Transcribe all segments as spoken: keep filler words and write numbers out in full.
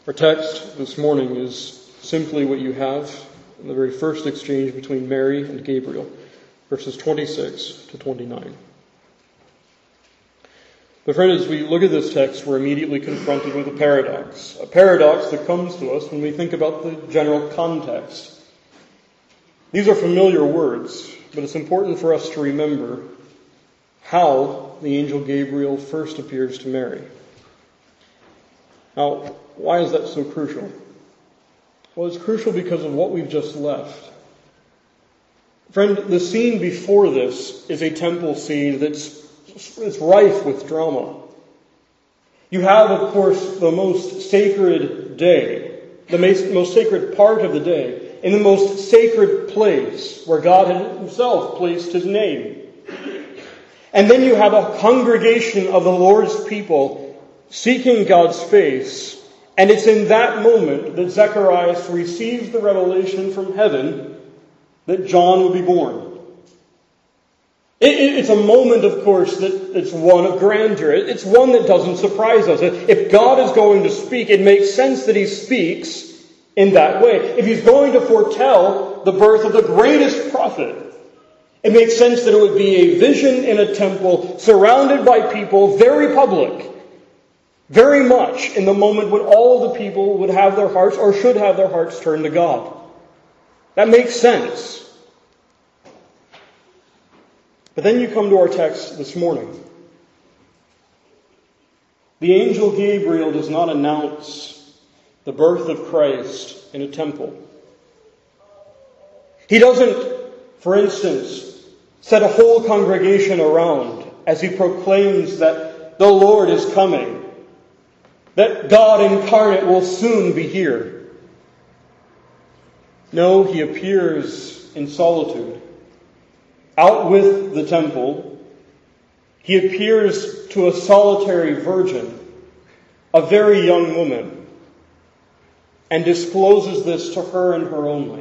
Our text this morning is simply what you have in the very first exchange between Mary and Gabriel, verses twenty-six to twenty-nine. But friend, as we look at this text, we're immediately confronted with a paradox. A paradox that comes to us when we think about the general context. These are familiar words, but it's important for us to remember how the angel Gabriel first appears to Mary. Now, why is that so crucial? Well, it's crucial because of what we've just left. Friend, the scene before this is a temple scene that's it's rife with drama. You have, of course, the most sacred day, the most sacred part of the day, in the most sacred place where God himself placed his name. And then you have a congregation of the Lord's people seeking God's face, and it's in that moment that Zacharias receives the revelation from heaven that John will be born. It, it, it's a moment, of course, that it's one of grandeur. It, it's one that doesn't surprise us. If God is going to speak, it makes sense that he speaks in that way. If he's going to foretell the birth of the greatest prophet, it makes sense that it would be a vision in a temple, surrounded by people, very public. Very much in the moment when all the people would have their hearts, or should have their hearts, turned to God. That makes sense. But then you come to our text this morning. The angel Gabriel does not announce the birth of Christ in a temple. He doesn't, for instance, set a whole congregation around as he proclaims that the Lord is coming. That God incarnate will soon be here. No, he appears in solitude, out with the temple. He appears to a solitary virgin, a very young woman, and discloses this to her and her only.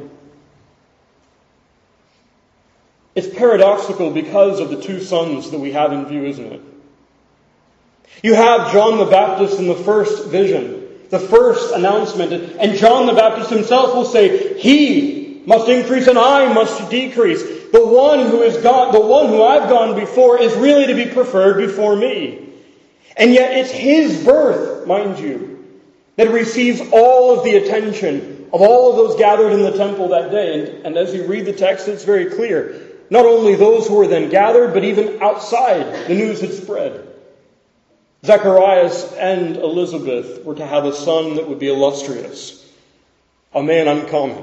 It's paradoxical because of the two sons that we have in view, isn't it? You have John the Baptist in the first vision, the first announcement, and John the Baptist himself will say, he must increase and I must decrease. The one who is gone, the one who I've gone before is really to be preferred before me. And yet it's his birth, mind you, that receives all of the attention of all of those gathered in the temple that day. And, and as you read the text, it's very clear. Not only those who were then gathered, but even outside, the news had spread. Zacharias and Elizabeth were to have a son that would be illustrious, a man uncommon.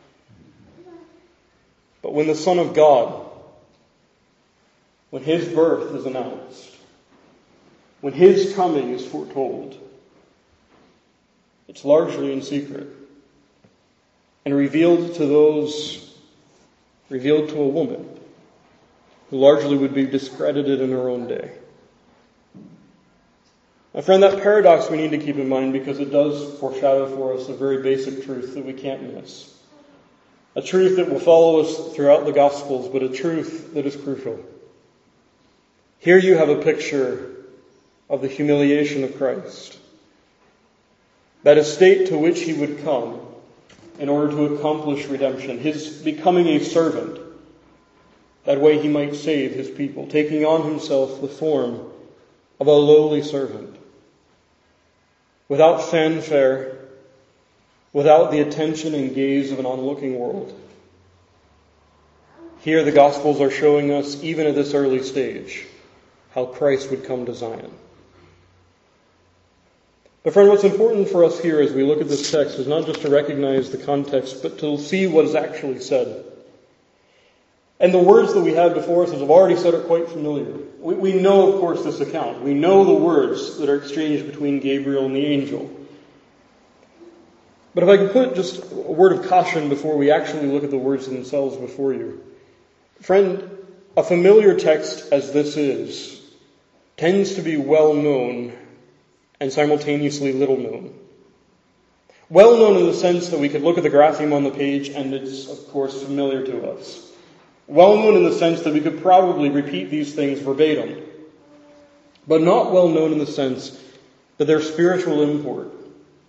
But when the Son of God, when his birth is announced, when his coming is foretold, it's largely in secret and revealed to those, revealed to a woman who largely would be discredited in her own day. My friend, that paradox we need to keep in mind because it does foreshadow for us a very basic truth that we can't miss. A truth that will follow us throughout the Gospels, but a truth that is crucial. Here you have a picture of the humiliation of Christ. That estate to which he would come in order to accomplish redemption. His becoming a servant. That way he might save his people, taking on himself the form of a lowly servant. Without fanfare, without the attention and gaze of an onlooking world. Here the Gospels are showing us, even at this early stage, how Christ would come to Zion. But friend, what's important for us here as we look at this text is not just to recognize the context, but to see what is actually said. And the words that we have before us, as I've already said, are quite familiar. We, we know, of course, this account. We know the words that are exchanged between Gabriel and the angel. But if I could put just a word of caution before we actually look at the words themselves before you. Friend, a familiar text as this is tends to be well known and simultaneously little known. Well known in the sense that we could look at the graphem on the page and it's, of course, familiar to us. Well known in the sense that we could probably repeat these things verbatim. But not well known in the sense that their spiritual import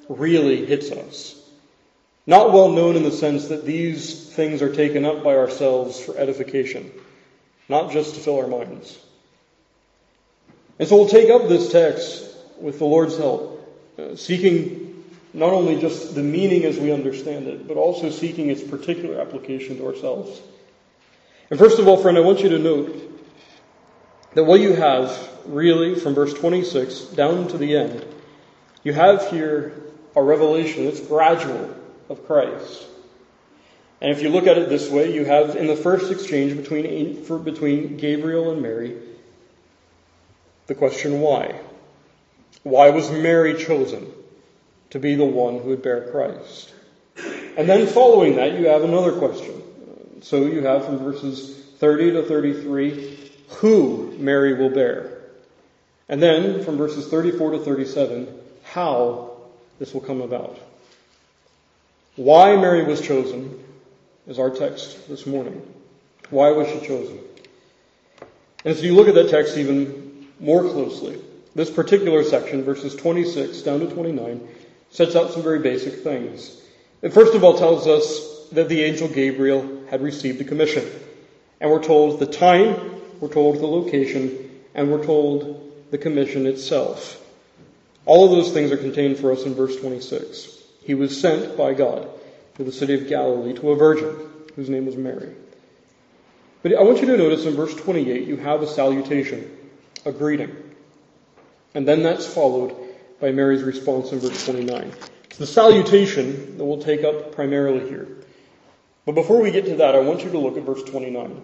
really hits us. Not well known in the sense that these things are taken up by ourselves for edification, not just to fill our minds. And so we'll take up this text with the Lord's help, uh, seeking not only just the meaning as we understand it, but also seeking its particular application to ourselves. And first of all, friend, I want you to note that what you have really from verse twenty-six down to the end, you have here a revelation that's gradual of Christ. And if you look at it this way, you have in the first exchange between, between Gabriel and Mary, the question why. Why was Mary chosen to be the one who would bear Christ? And then following that, you have another question. So you have from verses thirty to thirty-three, who Mary will bear. And then from verses thirty-four to thirty-seven, how this will come about. Why Mary was chosen is our text this morning. Why was she chosen? And as you look at that text even more closely, this particular section, verses twenty-six down to twenty-nine, sets out some very basic things. It first of all tells us that the angel Gabriel had received a commission. And we're told the time, we're told the location, and we're told the commission itself. All of those things are contained for us in verse twenty-six. He was sent by God to the city of Galilee to a virgin whose name was Mary. But I want you to notice in verse twenty-eight you have a salutation, a greeting. And then that's followed by Mary's response in verse twenty-nine. It's the salutation that we'll take up primarily here. But before we get to that, I want you to look at verse twenty-nine.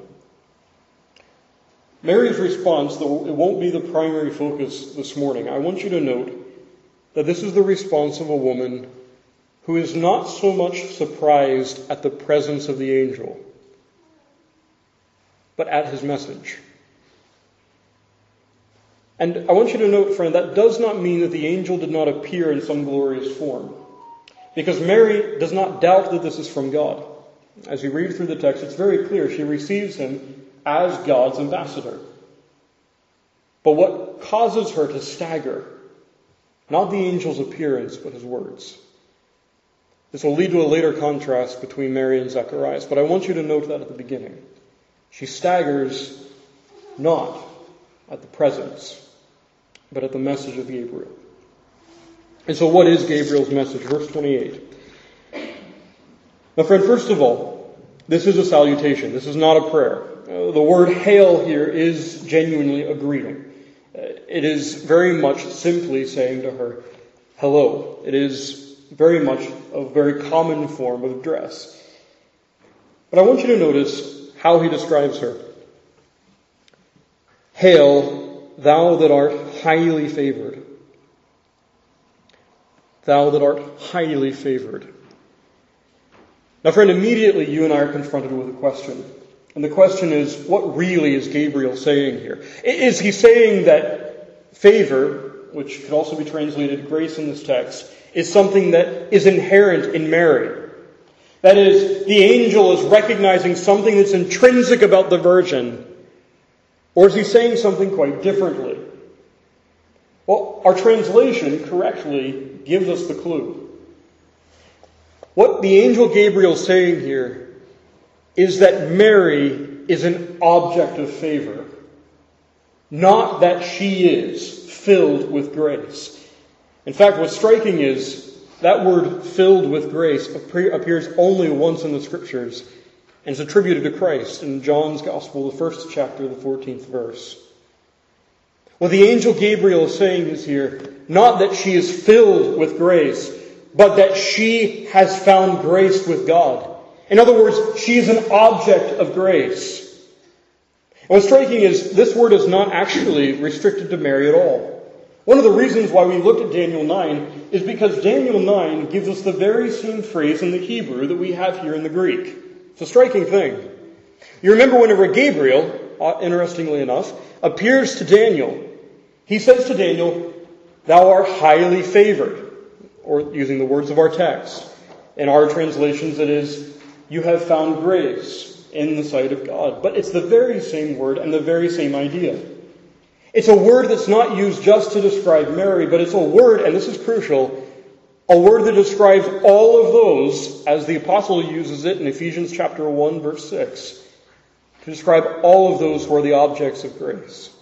Mary's response, though it won't be the primary focus this morning, I want you to note that this is the response of a woman who is not so much surprised at the presence of the angel, but at his message. And I want you to note, friend, that does not mean that the angel did not appear in some glorious form, because Mary does not doubt that this is from God. As you read through the text, it's very clear she receives him as God's ambassador. But what causes her to stagger, not the angel's appearance, but his words. This will lead to a later contrast between Mary and Zacharias, but I want you to note that at the beginning. She staggers not at the presence, but at the message of Gabriel. And so what is Gabriel's message? Verse twenty-eight. Now, friend, first of all, this is a salutation. This is not a prayer. Uh, the word hail here is genuinely a greeting. Uh, it is very much simply saying to her, hello. It is very much a very common form of address. But I want you to notice how he describes her. Hail, thou that art highly favored. Thou that art highly favored. Now, friend, immediately you and I are confronted with a question. And the question is, what really is Gabriel saying here? Is he saying that favor, which could also be translated grace in this text, is something that is inherent in Mary? That is, the angel is recognizing something that's intrinsic about the virgin. Or is he saying something quite differently? Well, our translation correctly gives us the clue. What the angel Gabriel is saying here is that Mary is an object of favor, not that she is filled with grace. In fact, what's striking is that word filled with grace appears only once in the Scriptures and is attributed to Christ in John's Gospel, the first chapter, the fourteenth verse. What the angel Gabriel is saying is here, not that she is filled with grace, but that she has found grace with God. In other words, she is an object of grace. And what's striking is this word is not actually restricted to Mary at all. One of the reasons why we looked at Daniel nine is because Daniel nine gives us the very same phrase in the Hebrew that we have here in the Greek. It's a striking thing. You remember whenever Gabriel, interestingly enough, appears to Daniel, he says to Daniel, thou art highly favored. Or using the words of our text. In our translations it is, you have found grace in the sight of God. But it's the very same word and the very same idea. It's a word that's not used just to describe Mary, but it's a word, and this is crucial, A word that describes all of those, as the apostle uses it in Ephesians chapter one, verse six, to describe all of those who are the objects of grace.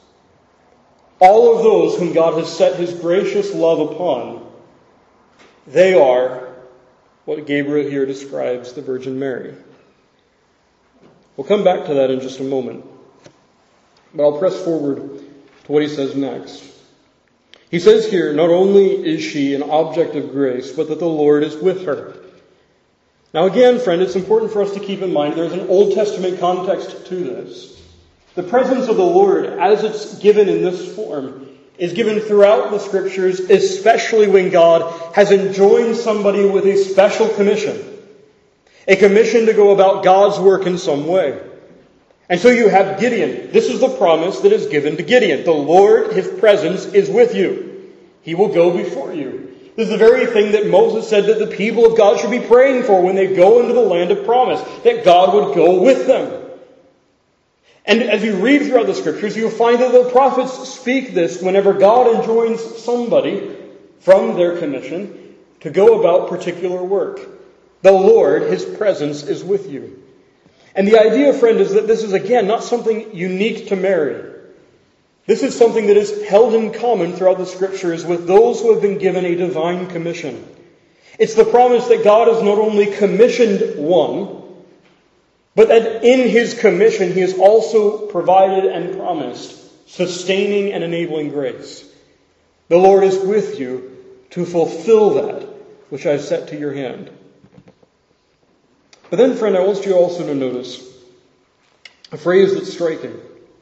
All of those whom God has set his gracious love upon, they are what Gabriel here describes the Virgin Mary. We'll come back to that in just a moment. But I'll press forward to what he says next. He says here, not only is she an object of grace, but that the Lord is with her. Now again, friend, it's important for us to keep in mind there's an Old Testament context to this. The presence of the Lord, as it's given in this form, is given throughout the Scriptures, especially when God has enjoined somebody with a special commission. A commission to go about God's work in some way. And so you have Gideon. This is the promise that is given to Gideon. The Lord, his presence, is with you. He will go before you. This is the very thing that Moses said that the people of God should be praying for when they go into the land of promise. That God would go with them. And as you read throughout the Scriptures, you'll find that the prophets speak this whenever God enjoins somebody from their commission to go about particular work. The Lord, his presence, is with you. And the idea, friend, is that this is, again, not something unique to Mary. This is something that is held in common throughout the Scriptures with those who have been given a divine commission. It's the promise that God has not only commissioned one, but that in his commission he has also provided and promised sustaining and enabling grace. The Lord is with you to fulfill that which I have set to your hand. But then, friend, I want you also to notice a phrase that's striking.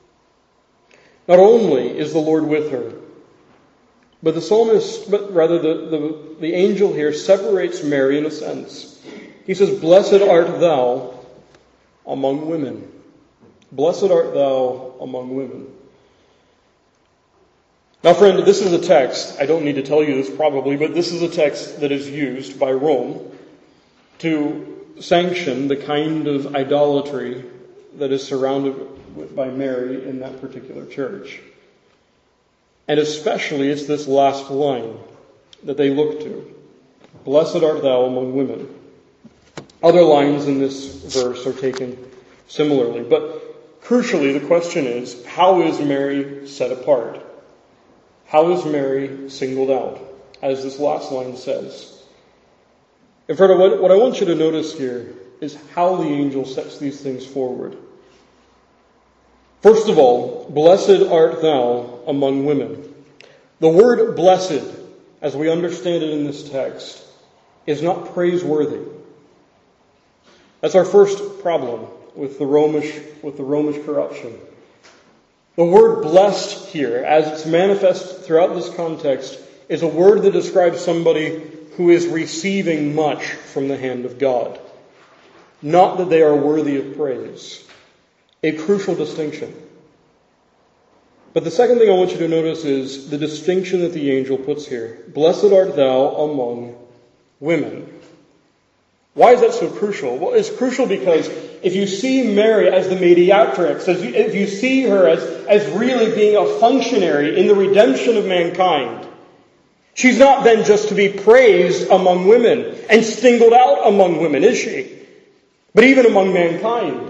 Not only is the Lord with her, but the psalmist, but rather the, the, the angel here separates Mary in a sense. He says, "Blessed art thou among women." Blessed art thou among women. Now, friend, this is a text, I don't need to tell you this probably, but this is a text that is used by Rome to sanction the kind of idolatry that is surrounded with, by Mary in that particular church. And especially it's this last line that they look to. Blessed art thou among women. Other lines in this verse are taken similarly. But crucially, the question is, how is Mary set apart? How is Mary singled out? As this last line says. And friend, what, what I want you to notice here is how the angel sets these things forward. First of all, blessed art thou among women. The word blessed, as we understand it in this text, is not praiseworthy. That's our first problem with the Romish, with the Romish corruption. The word blessed here, as it's manifest throughout this context, is a word that describes somebody who is receiving much from the hand of God. Not that they are worthy of praise. A crucial distinction. But the second thing I want you to notice is the distinction that the angel puts here. Blessed art thou among women. Why is that so crucial? Well, it's crucial because if you see Mary as the mediatrix, as you, if you see her as, as really being a functionary in the redemption of mankind, she's not then just to be praised among women and singled out among women, is she? But even among mankind.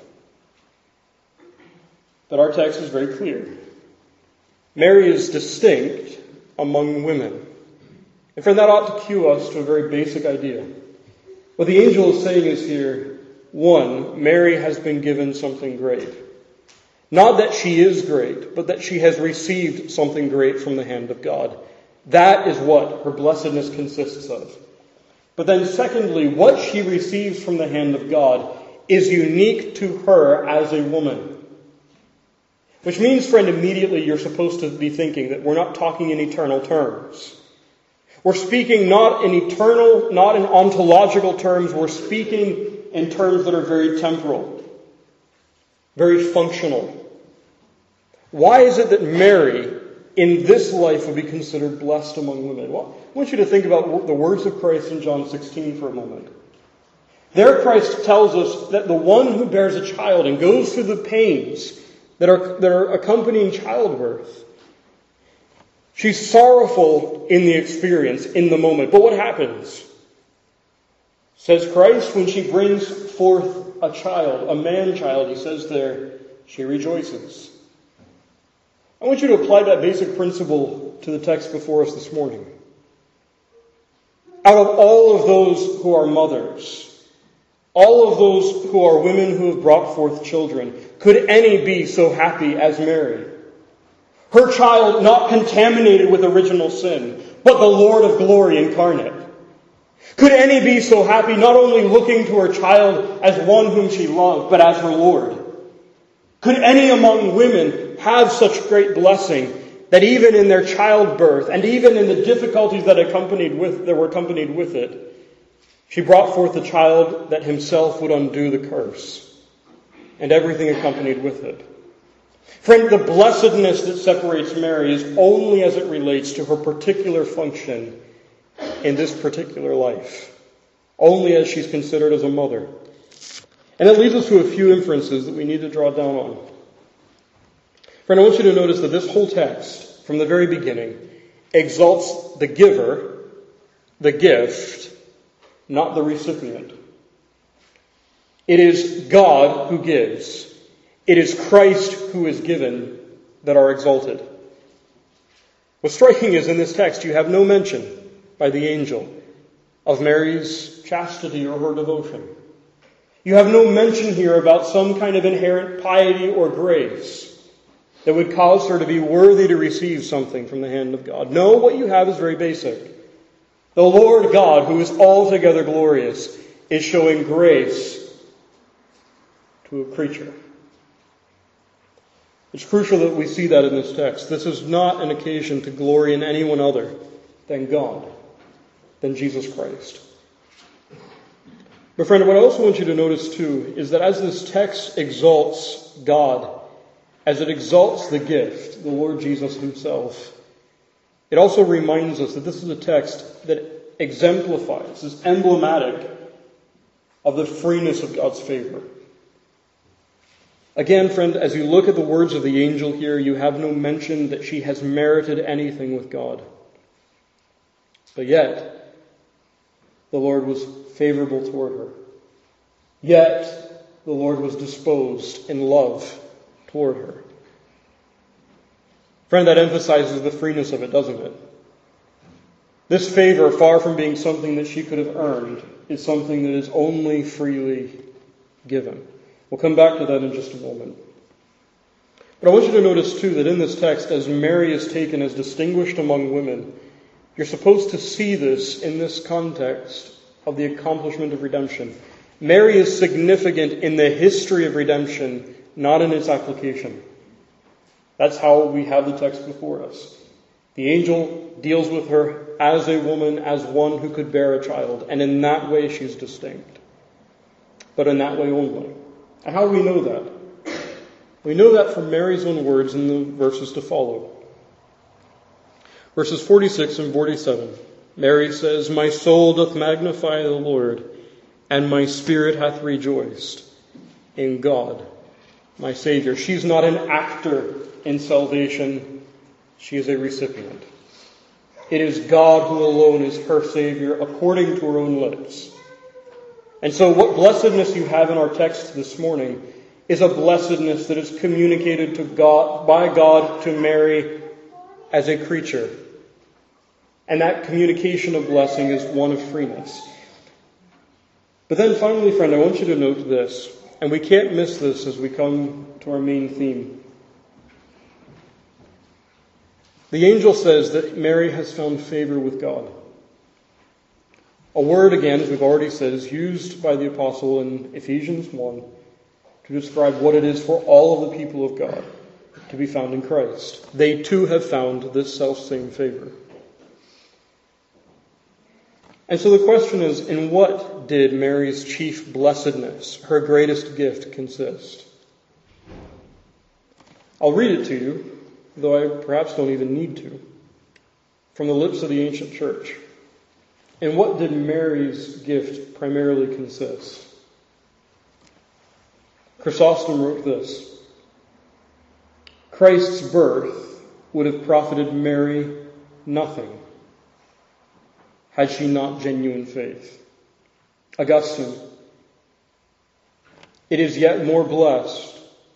But our text is very clear. Mary is distinct among women. And friend, that ought to cue us to a very basic idea. What the angel is saying is here, one, Mary has been given something great. Not that she is great, but that she has received something great from the hand of God. That is what her blessedness consists of. But then secondly, what she receives from the hand of God is unique to her as a woman. Which means, friend, immediately you're supposed to be thinking that we're not talking in eternal terms. We're speaking not in eternal, not in ontological terms. We're speaking in terms that are very temporal, very functional. Why is it that Mary, in this life, would be considered blessed among women? Well, I want you to think about the words of Christ in John sixteen for a moment. There Christ tells us that the one who bears a child and goes through the pains that are, that are accompanying childbirth, She's sorrowful in the experience, in the moment. But what happens? Says Christ, when she brings forth a child, a man-child, he says there, she rejoices. I want you to apply that basic principle to the text before us this morning. Out of all of those who are mothers, all of those who are women who have brought forth children, could any be so happy as Mary? Her child not contaminated with original sin, but the Lord of glory incarnate. Could any be so happy not only looking to her child as one whom she loved, but as her Lord? Could any among women have such great blessing that even in their childbirth and even in the difficulties that accompanied with that were accompanied with it, she brought forth a child that himself would undo the curse and everything accompanied with it? Friend, the blessedness that separates Mary is only as it relates to her particular function in this particular life, only as she's considered as a mother. And that leads us to a few inferences that we need to draw down on. Friend, I want you to notice that this whole text, from the very beginning, exalts the giver, the gift, not the recipient. It is God who gives. It is Christ who is given that are exalted. What's striking is in this text you have no mention by the angel of Mary's chastity or her devotion. You have no mention here about some kind of inherent piety or grace that would cause her to be worthy to receive something from the hand of God. No, what you have is very basic. The Lord God, who is altogether glorious, is showing grace to a creature. It's crucial that we see that in this text. This is not an occasion to glory in anyone other than God, than Jesus Christ. But friend, what I also want you to notice too is that as this text exalts God, as it exalts the gift, the Lord Jesus himself, it also reminds us that this is a text that exemplifies, is emblematic of the freeness of God's favor. Again, friend, as you look at the words of the angel here, you have no mention that she has merited anything with God. But yet, the Lord was favorable toward her. Yet, the Lord was disposed in love toward her. Friend, that emphasizes the freeness of it, doesn't it? This favor, far from being something that she could have earned, is something that is only freely given. We'll come back to that in just a moment. But I want you to notice too that in this text, as Mary is taken as distinguished among women, you're supposed to see this in this context of the accomplishment of redemption. Mary is significant in the history of redemption, not in its application. That's how we have the text before us. The angel deals with her as a woman, as one who could bear a child, and in that way she's distinct. But in that way only. And how do we know that? We know that from Mary's own words in the verses to follow. Verses forty-six and forty-seven. Mary says, "My soul doth magnify the Lord, and my spirit hath rejoiced in God, my Savior." She's not an actor in salvation. She is a recipient. It is God who alone is her Savior according to her own lips. And so what blessedness you have in our text this morning is a blessedness that is communicated to God, by God to Mary as a creature. And that communication of blessing is one of freeness. But then finally, friend, I want you to note this, and we can't miss this as we come to our main theme. The angel says that Mary has found favor with God. A word, again, as we've already said, is used by the apostle in Ephesians one to describe what it is for all of the people of God to be found in Christ. They too have found this self-same favor. And so the question is, in what did Mary's chief blessedness, her greatest gift, consist? I'll read it to you, though I perhaps don't even need to, from the lips of the ancient church. In what did Mary's gift primarily consist? Chrysostom wrote this: Christ's birth would have profited Mary nothing had she not genuine faith. Augustine, it is yet more blessed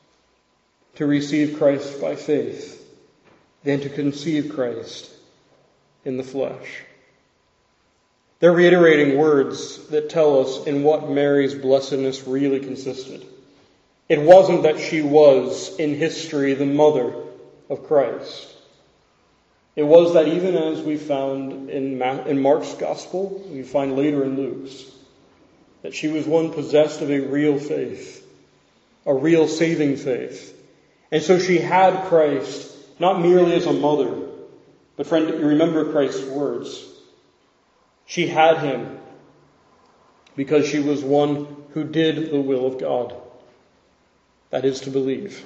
to receive Christ by faith than to conceive Christ in the flesh. They're reiterating words that tell us in what Mary's blessedness really consisted. It wasn't that she was, in history, the mother of Christ. It was that even as we found in, Ma- in Mark's Gospel, we find later in Luke's, that she was one possessed of a real faith, a real saving faith. And so she had Christ, not merely as a mother, but friend, you remember Christ's words. She had him because she was one who did the will of God. That is to believe.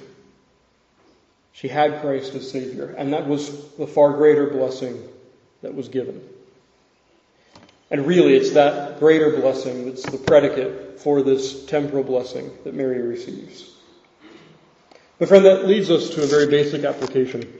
She had Christ as Savior, and that was the far greater blessing that was given. And really, it's that greater blessing that's the predicate for this temporal blessing that Mary receives. But friend, that leads us to a very basic application.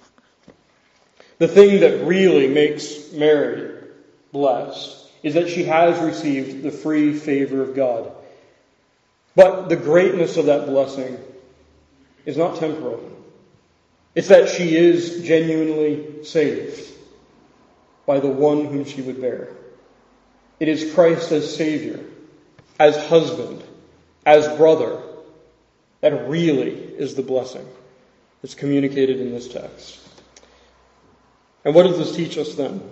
The thing that really makes Mary blessed is that she has received the free favor of God. But the greatness of that blessing is not temporal. It's that she is genuinely saved by the one whom she would bear. It is Christ as Savior, as husband, as brother, that really is the blessing that's communicated in this text. And what does this teach us then?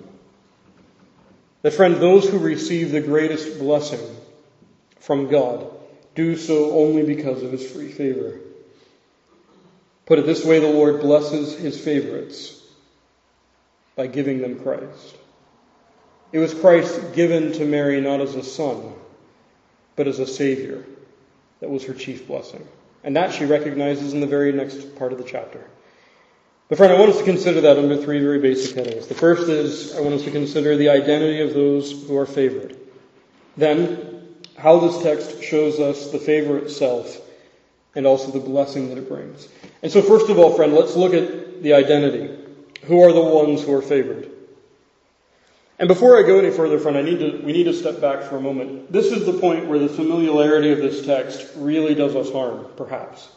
That, friend, those who receive the greatest blessing from God do so only because of his free favor. Put it this way, the Lord blesses his favorites by giving them Christ. It was Christ given to Mary not as a son, but as a Savior. That was her chief blessing. And that she recognizes in the very next part of the chapter. But friend, I want us to consider that under three very basic headings. The first is, I want us to consider the identity of those who are favored. Then, how this text shows us the favor itself, and also the blessing that it brings. And so first of all, friend, let's look at the identity. Who are the ones who are favored? And before I go any further, friend, I need to, we need to step back for a moment. This is the point where the familiarity of this text really does us harm, perhaps.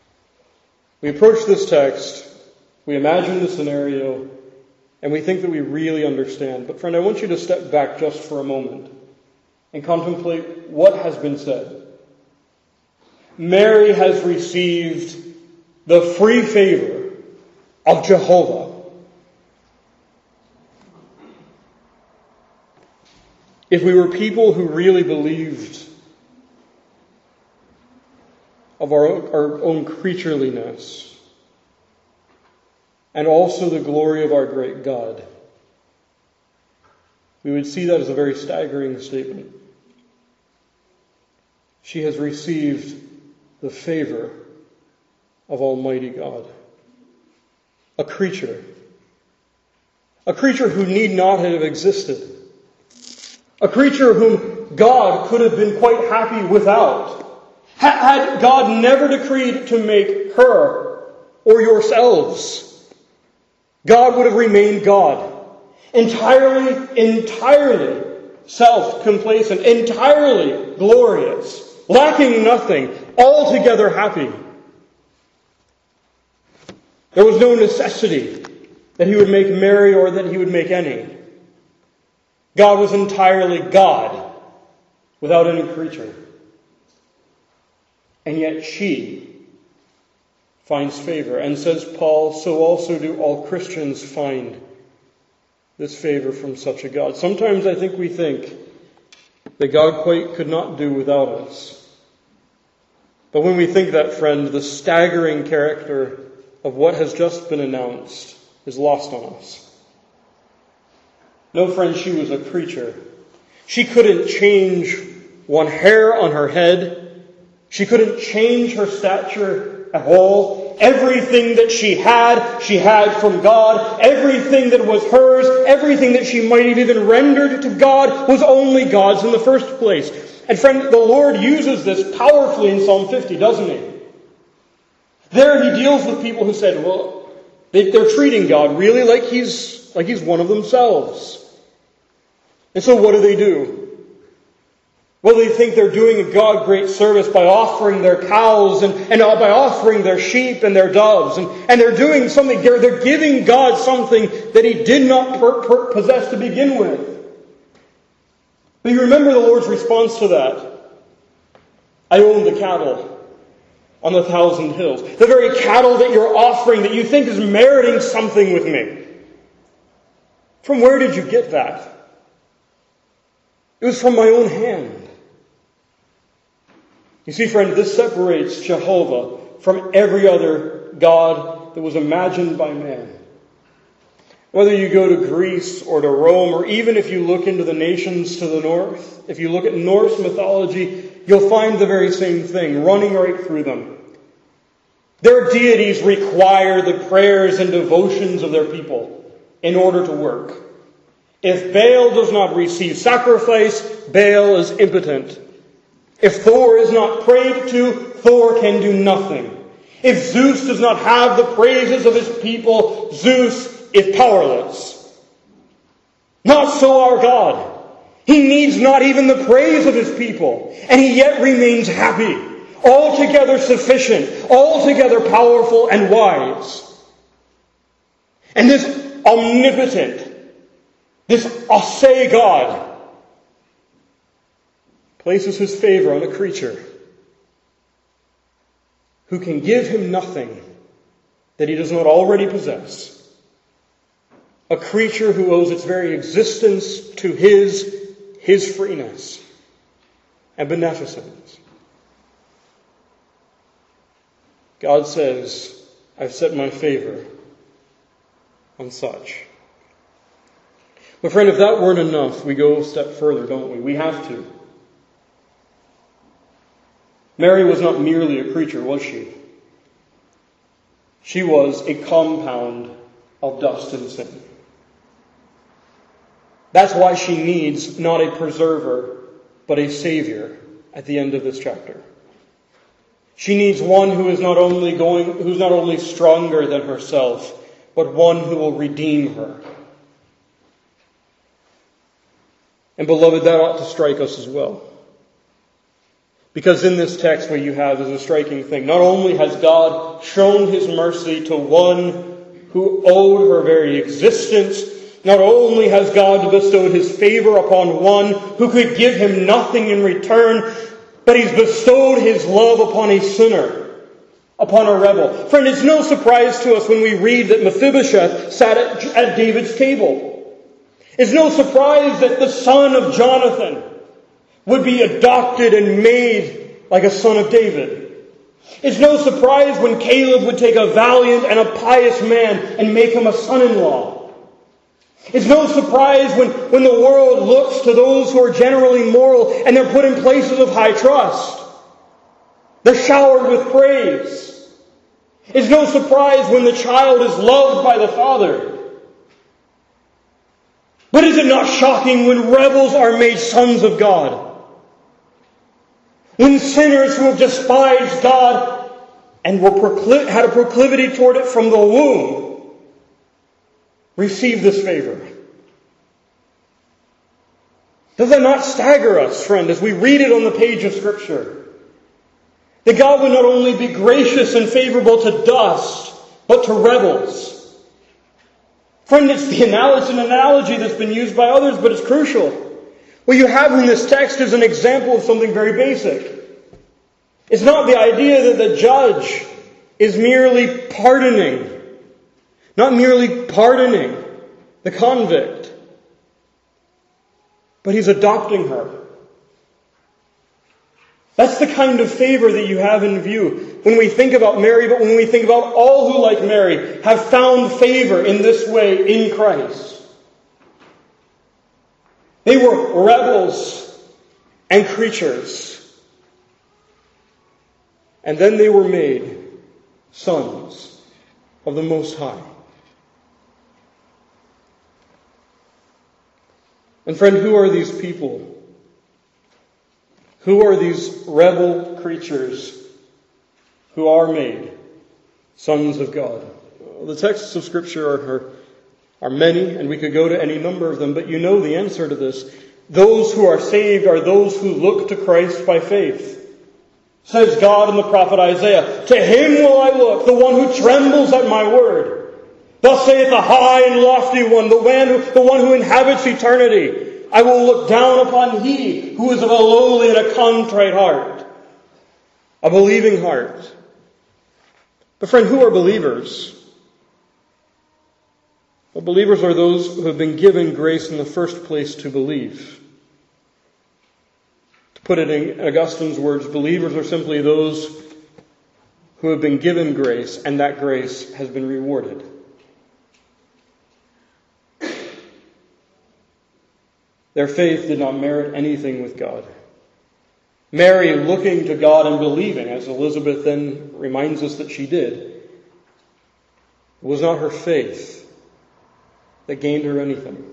We approach this text, we imagine the scenario, and we think that we really understand. But friend, I want you to step back just for a moment and contemplate what has been said. Mary has received the free favor of Jehovah. If we were people who really believed of our, our own creatureliness and also the glory of our great God, we would see that as a very staggering statement. She has received the favor of Almighty God. A creature. A creature who need not have existed. A creature whom God could have been quite happy without. Had God never decreed to make her or yourselves, God would have remained God. Entirely, entirely self-complacent, entirely glorious, lacking nothing, altogether happy. There was no necessity that he would make Mary or that he would make any. God was entirely God, without any creature. And yet she finds favor. And says Paul, so also do all Christians find this favor from such a God. Sometimes I think we think that God quite could not do without us. But when we think that, friend, the staggering character of what has just been announced is lost on us. No, friend, she was a creature. She couldn't change one hair on her head. She couldn't change her stature at all. Everything that she had, she had from God. Everything that was hers, everything that she might have even rendered to God was only God's in the first place. And friend, the Lord uses this powerfully in Psalm fifty, doesn't he? There he deals with people who said, well, they're treating God really like he's like he's one of themselves. And so what do they do? Well, they think they're doing God great service by offering their cows and, and by offering their sheep and their doves. And, and they're doing something, they're, they're giving God something that he did not per, per, possess to begin with. But you remember the Lord's response to that. I own the cattle on the thousand hills. The very cattle that you're offering that you think is meriting something with me. From where did you get that? It was from my own hand. You see, friend, this separates Jehovah from every other god that was imagined by man. Whether you go to Greece or to Rome, or even if you look into the nations to the north, if you look at Norse mythology, you'll find the very same thing running right through them. Their deities require the prayers and devotions of their people in order to work. If Baal does not receive sacrifice, Baal is impotent. If Thor is not prayed to, Thor can do nothing. If Zeus does not have the praises of his people, Zeus is powerless. Not so our God. He needs not even the praise of his people, and he yet remains happy, altogether sufficient, altogether powerful and wise. And this omnipotent, this Ase God, places his favor on a creature who can give him nothing that he does not already possess. A creature who owes its very existence to his, his freeness and beneficence. God says, I've set my favor on such. But friend, if that weren't enough, we go a step further, don't we? We have to. Mary was not merely a creature, was she? She was a compound of dust and sin. That's why she needs not a preserver, but a savior at the end of this chapter. She needs one who is not only going, who's not only stronger than herself, but one who will redeem her. And beloved, that ought to strike us as well. Because in this text what you have is a striking thing. Not only has God shown his mercy to one who owed her very existence, not only has God bestowed his favor upon one who could give him nothing in return, but he's bestowed his love upon a sinner, upon a rebel. Friend, it's no surprise to us when we read that Mephibosheth sat at, at David's table. It's no surprise that the son of Jonathan would be adopted and made like a son of David. It's no surprise when Caleb would take a valiant and a pious man and make him a son-in-law. It's no surprise when, when the world looks to those who are generally moral and they're put in places of high trust. They're showered with praise. It's no surprise when the child is loved by the father. But is it not shocking when rebels are made sons of God? When sinners who have despised God and were procl- had a proclivity toward it from the womb receive this favor. Does that not stagger us, friend, as we read it on the page of Scripture? That God would not only be gracious and favorable to dust, but to rebels. Friend, it's the analogy, an analogy that's been used by others, but it's crucial. What you have in this text is an example of something very basic. It's not the idea that the judge is merely pardoning, not merely pardoning the convict, but he's adopting her. That's the kind of favor that you have in view when we think about Mary, but when we think about all who, like Mary, have found favor in this way in Christ. They were rebels and creatures. And then they were made sons of the Most High. And friend, who are these people? Who are these rebel creatures who are made sons of God? The texts of Scripture are, are many, and we could go to any number of them, but you know the answer to this. Those who are saved are those who look to Christ by faith. Says God in the prophet Isaiah, "To him will I look, the one who trembles at my word. Thus saith the high and lofty one, the one who, the one who inhabits eternity. I will look down upon he who is of a lowly and a contrite heart, a believing heart." But friend, who are believers? Well, believers are those who have been given grace in the first place to believe. To put it in Augustine's words, believers are simply those who have been given grace, and that grace has been rewarded. Their faith did not merit anything with God. Mary, looking to God and believing, as Elizabeth then reminds us that she did, it was not her faith that gained her anything.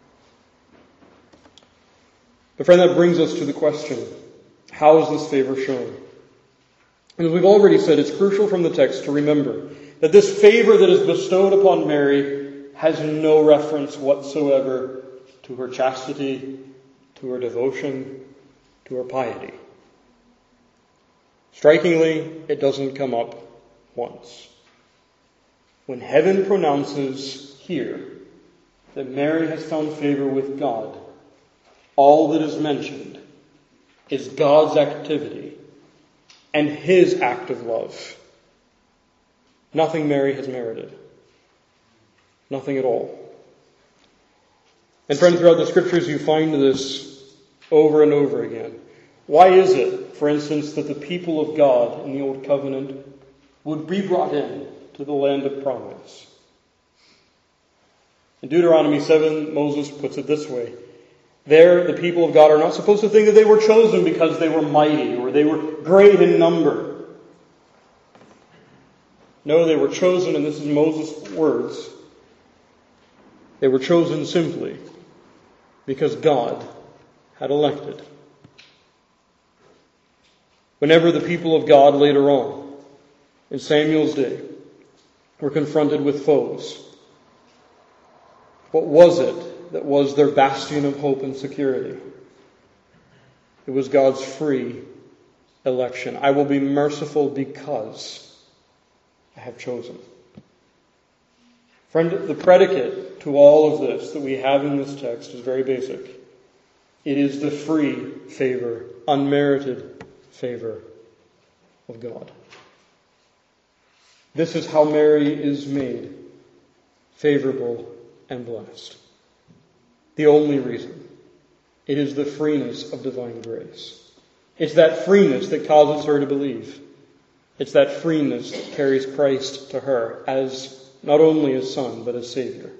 But friend, that brings us to the question, how is this favor shown? And as we've already said, it's crucial from the text to remember that this favor that is bestowed upon Mary has no reference whatsoever to her chastity, to her devotion, to her piety. Strikingly, it doesn't come up once. When heaven pronounces here that Mary has found favor with God, all that is mentioned is God's activity and his act of love. Nothing Mary has merited. Nothing at all. And friend, throughout the scriptures you find this over and over again. Why is it, for instance, that the people of God in the Old Covenant would be brought in to the land of promise? In Deuteronomy seven, Moses puts it this way. There, the people of God are not supposed to think that they were chosen because they were mighty or they were great in number. No, they were chosen, and this is Moses' words, they were chosen simply because God had elected. Whenever the people of God later on, in Samuel's day, were confronted with foes, what was it that was their bastion of hope and security? It was God's free election. I will be merciful because I have chosen. Friend, the predicate to all of this that we have in this text is very basic. It is the free favor, unmerited favor of God. This is how Mary is made favorable and blessed. The only reason. It is the freeness of divine grace. It's that freeness that causes her to believe. It's that freeness that carries Christ to her as not only as Son, but as Savior.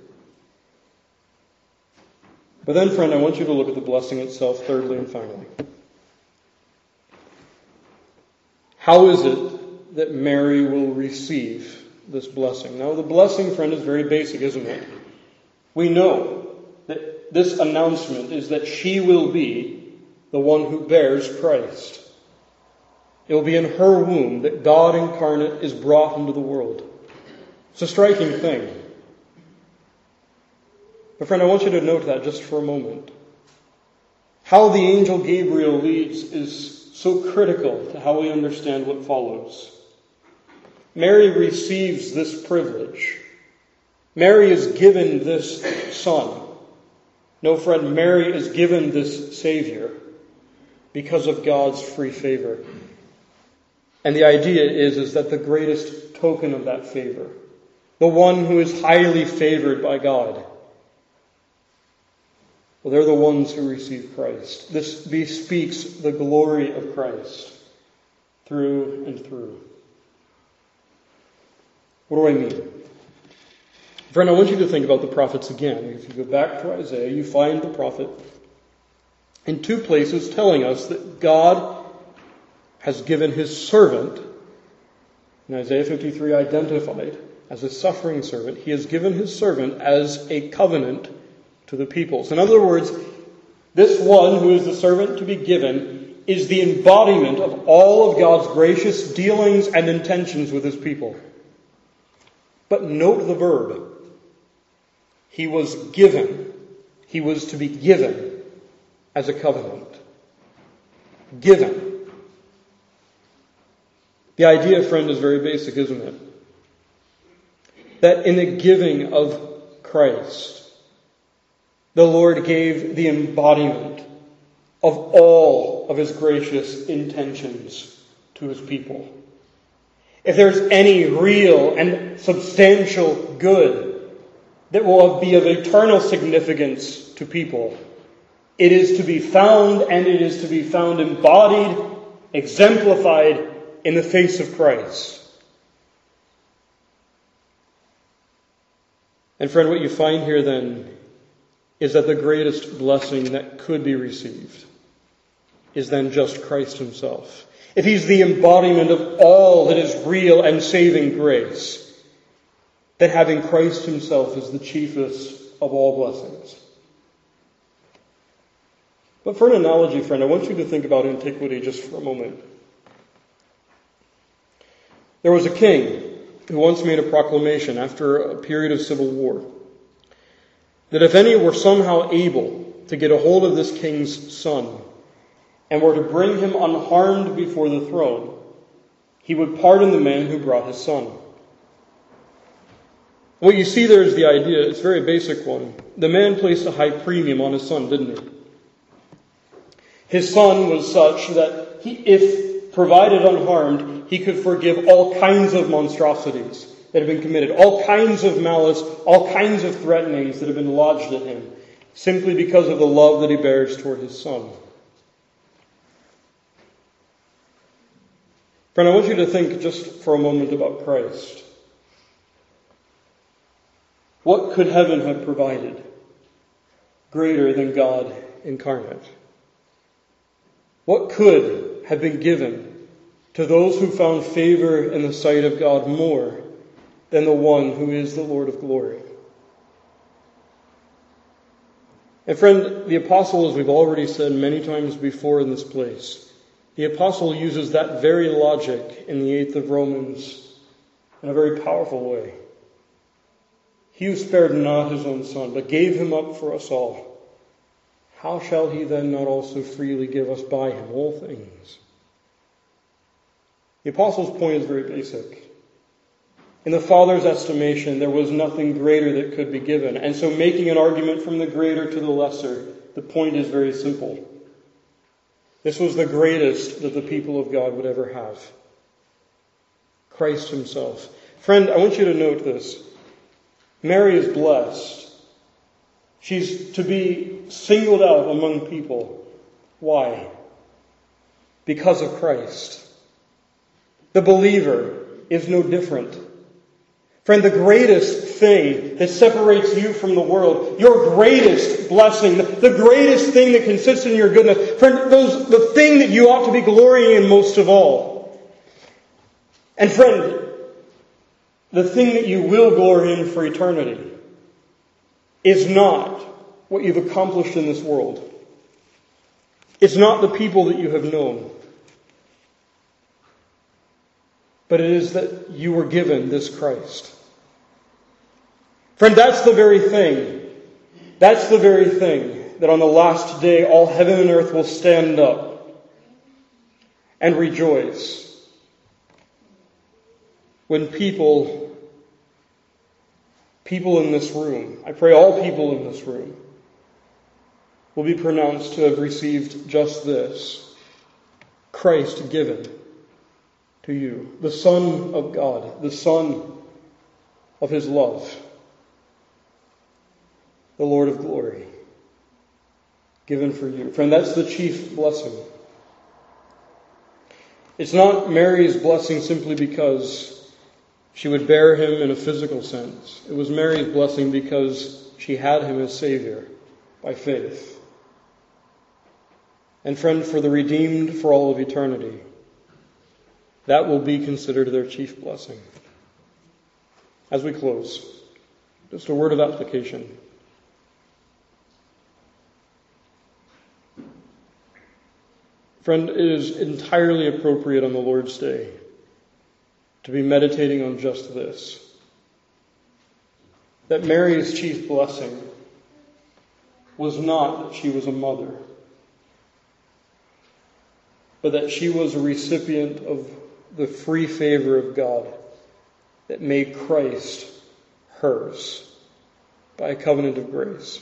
But then, friend, I want you to look at the blessing itself, thirdly and finally. How is it that Mary will receive this blessing? Now, the blessing, friend, is very basic, isn't it? We know that this announcement is that she will be the one who bears Christ. It will be in her womb that God incarnate is brought into the world. It's a striking thing. But friend, I want you to note that just for a moment. How the angel Gabriel leads is so critical to how we understand what follows. Mary receives this privilege. Mary is given this Son. No, friend, Mary is given this Savior because of God's free favor. And the idea is, is that the greatest token of that favor, the one who is highly favored by God, well, they're the ones who receive Christ. This bespeaks the glory of Christ through and through. What do I mean? Friend, I want you to think about the prophets again. If you go back to Isaiah, you find the prophet in two places telling us that God has given his servant, in Isaiah fifty-three identified as a suffering servant, he has given his servant as a covenant to the peoples. In other words, this one who is the servant to be given is the embodiment of all of God's gracious dealings and intentions with his people. But note the verb. He was given. He was to be given as a covenant. Given. The idea, friend, is very basic, isn't it? That in the giving of Christ, the Lord gave the embodiment of all of His gracious intentions to His people. If there's any real and substantial good that will be of eternal significance to people, it is to be found, and it is to be found embodied, exemplified in the face of Christ. And friend, what you find here then is that the greatest blessing that could be received is then just Christ Himself. If He's the embodiment of all that is real and saving grace, then having Christ Himself is the chiefest of all blessings. But for an analogy, friend, I want you to think about antiquity just for a moment. There was a king who once made a proclamation after a period of civil war that if any were somehow able to get a hold of this king's son and were to bring him unharmed before the throne, he would pardon the man who brought his son. What you see there is the idea. It's a very basic one. The man placed a high premium on his son, didn't he? His son was such that he, if provided unharmed, he could forgive all kinds of monstrosities that have been committed, all kinds of malice, all kinds of threatenings that have been lodged at him, simply because of the love that he bears toward his son. Friend, I want you to think just for a moment about Christ. What could heaven have provided greater than God incarnate? What could have been given to those who found favor in the sight of God more than the one who is the Lord of glory? And friend, the apostle, as we've already said many times before in this place, the apostle uses that very logic in the eighth of Romans in a very powerful way. He who spared not his own son, but gave him up for us all, how shall he then not also freely give us by him all things? The apostle's point is very basic. In the Father's estimation, there was nothing greater that could be given. And so making an argument from the greater to the lesser, the point is very simple. This was the greatest that the people of God would ever have. Christ Himself. Friend, I want you to note this. Mary is blessed. She's to be singled out among people. Why? Because of Christ. The believer is no different. Friend, the greatest thing that separates you from the world, your greatest blessing, the greatest thing that consists in your goodness, friend, those, the thing that you ought to be glorying in most of all. And friend, the thing that you will glory in for eternity is not what you've accomplished in this world. It's not the people that you have known. But it is that you were given this Christ. Friend, that's the very thing. That's the very thing that on the last day all heaven and earth will stand up and rejoice. When people, people in this room, I pray all people in this room, will be pronounced to have received just this: Christ given to you, the Son of God, the Son of His love, the Lord of glory, given for you. Friend, that's the chief blessing. It's not Mary's blessing simply because she would bear Him in a physical sense. It was Mary's blessing because she had Him as Savior by faith. And friend, for the redeemed for all of eternity, that will be considered their chief blessing. As we close, just a word of application. Friend, it is entirely appropriate on the Lord's Day to be meditating on just this: that Mary's chief blessing was not that she was a mother, but that she was a recipient of the free favor of God that made Christ hers by a covenant of grace.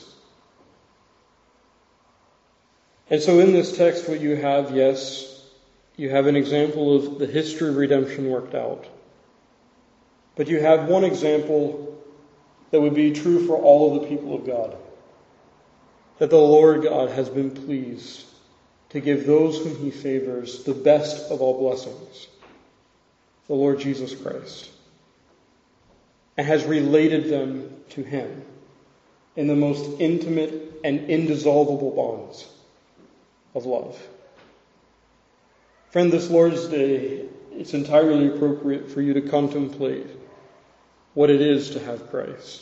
And so in this text what you have, yes, you have an example of the history of redemption worked out. But you have one example that would be true for all of the people of God. That the Lord God has been pleased to give those whom he favors the best of all blessings, the Lord Jesus Christ, and has related them to him in the most intimate and indissoluble bonds of love. Friend, this Lord's Day, it's entirely appropriate for you to contemplate what it is to have Christ.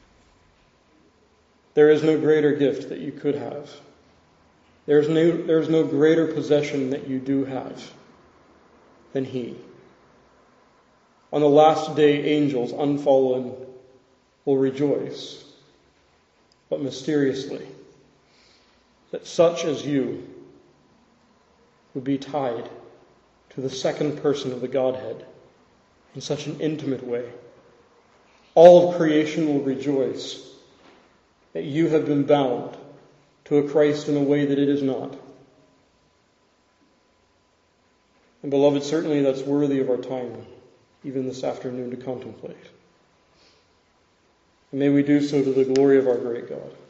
There is no greater gift that you could have. There's no, there's no greater possession that you do have than he. On the last day, angels, unfallen, will rejoice, but mysteriously, that such as you would be tied to the second person of the Godhead in such an intimate way. All of creation will rejoice that you have been bound to a Christ in a way that it is not. And beloved, certainly that's worthy of our time, even this afternoon, to contemplate. And may we do so to the glory of our great God.